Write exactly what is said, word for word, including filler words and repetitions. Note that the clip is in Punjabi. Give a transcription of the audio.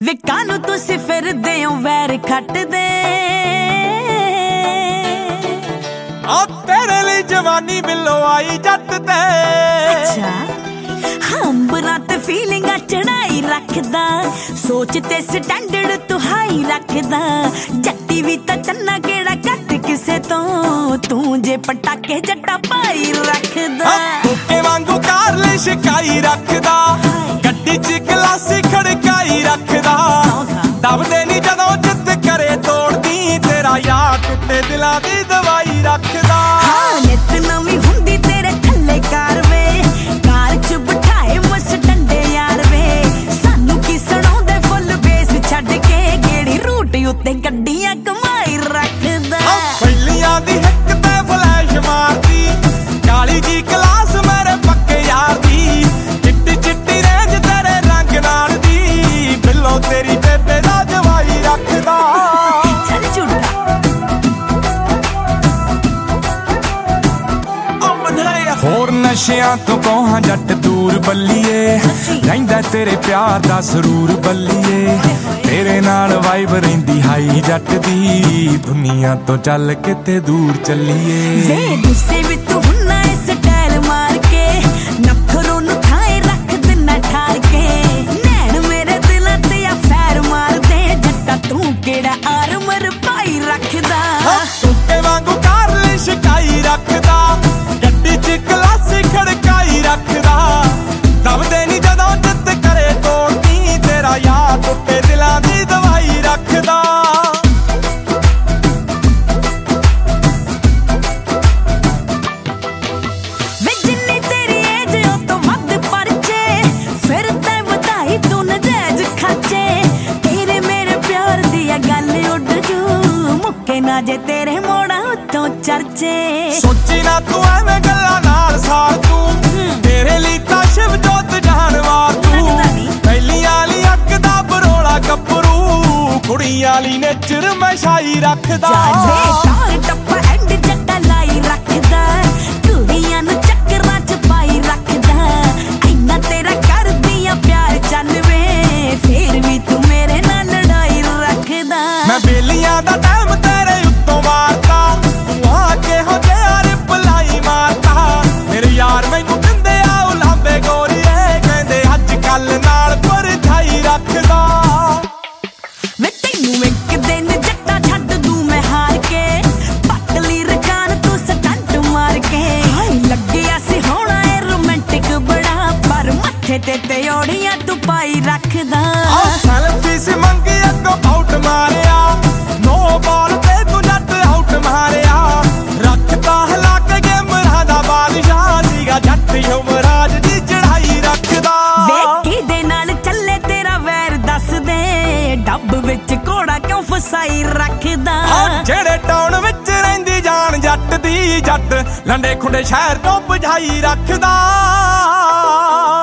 ਵੇ ਕਾਨੂੰ ਤੁਸੀਂ ਫਿਰਦੇ ਹੋ ਵੈਰ ਖੱਟਦੇ ਆ ਤੇਰੇ ਲਈ ਜਵਾਨੀ ਬਿੱਲੋ ਆਈ ਜੱਟ ਤੇ। ਅੱਛਾ ਹੰਬਰਾਂ ਤੇ ਫੀਲਿੰਗਾਂ ਚੜਾਈ ਰੱਖਦਾ, ਸੋਚ ਤੇ ਸਟੈਂਡਰਡ ਤੂੰ ਹਾਈ ਰੱਖਦਾ। ਜੱਟੀ ਵੀ ਤਾਂ ਚੰਨਾ ਕਿਹੜਾ ਕੱਟ ਕਿਸੇ ਤੋਂ, ਤੂੰ ਜੇ ਪਟਾਕੇ ਜੱਟਾ ਪਾਈ ਰੱਖਦਾ। ਕੋਕੇ ਵਾਂਗੂ ਕਾਰ ਲਈ ਸ਼ਿਕਾਈ ਰੱਖਦਾ, ਗੱਡੀ ਚ ਗਲਾਸੀ ਖੜਕਾਈ ਰੱਖਦਾ। ਦਬਦੇ ਨੀ ਜਦੋਂ ਜਿੱਤ ਕਰੇ ਤੋੜਦੀ, ਤੇਰਾ ਯਾਰ ਟੁੱਟੇ ਦਿਲਾਂ ਦੀ ਦਵਾਈ ਰੱਖਦਾ। ਹਾਂ ਨਿਤ ਨਵੀਂ ਹੁੰਦੀ ਤੇਰੇ ਥੱਲੇ ਕਾਰ ਵੇ, ਕਾਰ ਚ ਬਿਠਾਏ ਮਸ ਡੰਡੇ ਯਾਰ ਵੇ। ਸਾਨੂੰ ਕੀ ਸੁਣਾਉਂਦੇ ਫੁੱਲ ਬੇਸ ਛੱਡ ਕੇ, ਗੇੜੀ ਰੂਟ ਉੱਤੇ ਗੱਡੀਆਂ ਕਮਾਈ ਰੱਖਦਾ। ਪਹਿਲੀਆਂ ਦੀ ਹਿੱਕ ਤੇ ਫਲੈਸ਼ ਮਾਰਦੀ, ਕਾਲੀ ਜੀ ਕਲਾਸ ਮੇਰੇ ਪੱਕੇ ਯਾਰ ਦੀ। ਚਿੱਟੀ ਚਿੱਟੀ ਰੇਂਜ ਤੇਰੇ ਰੰਗ ਨਾਲ ਦੀ, ਬਿੱਲੋ ਤੇਰੀ ਬੇਬੇ ਦਾ ਜਵਾਈ ਰੱਖਦਾ। ਚੱਲ ਝੂਠਾ ਹੋਰ ਨਸ਼ਿਆਂ ਤੋਂ ਕੋਹਾਂ ਜੱਟ ਦੂਰ ਬੱਲੀਏ, ਰਹਿੰਦਾ ਤੇਰੇ ਪਿਆਰ ਦਾ ਸਰੂਰ ਬੱਲੀਏ। ਤੇਰੇ ਨਾਲ ਵਾਈਬ ਰਹਿੰਦੀ ਹਾਈ ਜੱਟ ਦੀ, ਦੁਨੀਆ ਤੋਂ ਚੱਲ ਕਿਤੇ ਦੂਰ ਚੱਲੀਏ। ਵੇ ਗੁੱਸੇ ਵਿੱਚ ਤੂੰ ਹੁੰਨਾ ਏ ਸਟਾਈਲ ਮਾਰ ਕੇ, ਨਖਰੋਂ ਨੂੰ ਥਾਏ ਰੱਖ ਦਿਨਾ ਠਾਰ ਕੇ। ਨੈਣ ਮੇਰੇ ਦਿਲਾਂ ਤੇ ਆ ਫੈਰ ਮਾਰਦੇ, ਜੱਟਾ ਤੂੰ ਕਿਹੜਾ ਆਰਮਰ ਪਾਈ ਰੱਖਦਾ। ਟੁੱਟੇ ਵਾਂਗੂ ਕਾਰ ਲਈ ਸ਼ਿਕਾਈ ਰੱਖਦਾ, ਗੱਡੀ ਚ ਗਲਾਸੀ ਖੜਕਾਈ ਰੱਖਦਾ। ਦਬਦੇ ਨੀ ਜਦੋਂ ਜਿੱਤ ਕਰੇ ਤੋੜਦੀ, ਤੇਰਾ ਯਾਰ ਟੁੱਟੇ ਦਿਲਾਂ ਦੀ ਦਵਾਈ ਰੱਖਦਾ। ਵੇ ਜਿੰਨੀ ਤੇਰੀ ਏਜ ਉਹ ਤੋਂ ਵੱਧ ਪਰਚੇ, ਫਿਰ ਤੈਂ ਵਧਾਈ ਤੂੰ ਨਜਾਇਜ਼ ਖਰਚੇ। ਤੇਰੇ ਮੇਰੇ ਪਿਆਰ ਦੀ ਆ ਗੱਲ ਉੱਡ ਜੂ, ਮੁੱਕੇ ਨਾ ਜੇ ਤੇਰੇ ਮੋੜਾਂ ਉੱਤੋਂ ਚਰਚੇ। ਸੋਚੀ ਨਾ ਤੂੰ ਐਵੇਂ ਗੱਲਾਂ ਨਾਲ ਸਾਰ ਤੂੰ, ਤੇਰੇ ਲਈ ਤਾਂ ਸ਼ਿਵ ਜੋਤ ਜਾਨਵਾਰ ਤੂੰ। ਪਹਿਲੀਆਂ ਲਈ ਅੱਗ ਦਾ ਬਰੋਲਾ ਗੱਭਰੂ, ਕੁੜੀਆਂ ਲਈ ਨੇਚਰ ਮੈਂ ਛਾਈ ਰੱਖਦਾ। ਟਾਰ ਟੱਪਾ ਐਂਡ ਜੱਟਾ ਲਾਈ ਰੱਖਦਾ, ਕੁੜੀਆਂ ਨੂੰ ਚੱਕਰਾਂ ਚ ਪਾਈ ਰੱਖਦਾ। ਇੰਨਾ ਤੇਰਾ ਕਰਦੀ ਆ ਪਿਆਰ ਚੱਲ ਵੇ, ਫੇਰ ਵੀ ਤੂੰ ਮੇਰੇ ਨਾਲ ਲੜਾਈ ਰੱਖਦਾ। ਮੈਂ ਬੇਲੀਆਂ ਦਾ ਟਾਈਮ ਤੇਰੇ ਉੱਤੋਂ ਮਾਰਤਾ, ਤੂੰ ਆ ਕੇ ਹੋ ਜਿਹਾ ਰਿਪਲਾਈ ਮਾਰਤਾ। ਮੇਰੇ ਯਾਰ ਮੈਨੂੰ ਦਿੰਦੇ ਆ ਉਲਾਂਬੇ ਗੋਰੀਏ, ਕਹਿੰਦੇ ਅੱਜ ਕੱਲ ਨਾਲ ਪਰਛਾਈ ਰੱਖਦਾ। ਵੇ ਤੈਨੂੰ ਇੱਕ ਦਿਨ ਜੱਟਾ ਛੱਡ ਦੂੰ ਮੈਂ ਹਾਰ ਕੇ, ਪਤਲੀ ਰਕਾਨ ਤੂੰ ਸਟੰਟ ਮਾਰ ਕੇ। ਹਾਏ ਲੱਗਿਆ ਸੀ ਹੋਣਾ ਏ ਰੋਮਾਂਟਿਕ ਬੜਾ, ਪਰ ਮੱਥੇ ਤੇ ਤਿਉੜੀਆਂ ਤੂੰ ਪਾਈ ਰੱਖਦਾ। ਸੈਲਫੀ ਸੀ ਮੰਗੀ ਅੱਗੋਂ ਆਊਟ ਮਾਰਿਆ, ਨੋ ਬਾਲ ਤੇ ਤੂੰ ਜੱਟ ਆਊਟ ਮਾਰਿਆ। ਰੱਖਤਾ ਹਲਾ ਕੇ ਗੇਮਰਾਂ ਦਾ ਬਾਦਸ਼ਾਹ, ਸੀਗਾ ਜੱਟ ਯੁਵਰਾਜ ਦੀ ਚੜਾਈ ਰੱਖਦਾ। ਵੇ ਕਿਹਦੇ ਨਾਲ ਚੱਲੇ ਤੇਰਾ ਵੈਰ ਦੱਸ ਦੇ, ਡੱਬ ਵਿੱਚ ਘੋੜਾ ਕਿਉਂ ਫਸਾਈ ਰੱਖਦਾ। ਜਿਹੜੇ ਟਾਊਨ ਵਿੱਚ ਰਹਿੰਦੀ ਜਾਨ ਜੱਟ ਦੀ, ਜੱਟ ਲੰਡੇ ਖੁੰਡੇ ਸ਼ਹਿਰ ਤੋਂ ਬੁਝਾਈ ਰੱਖਦਾ।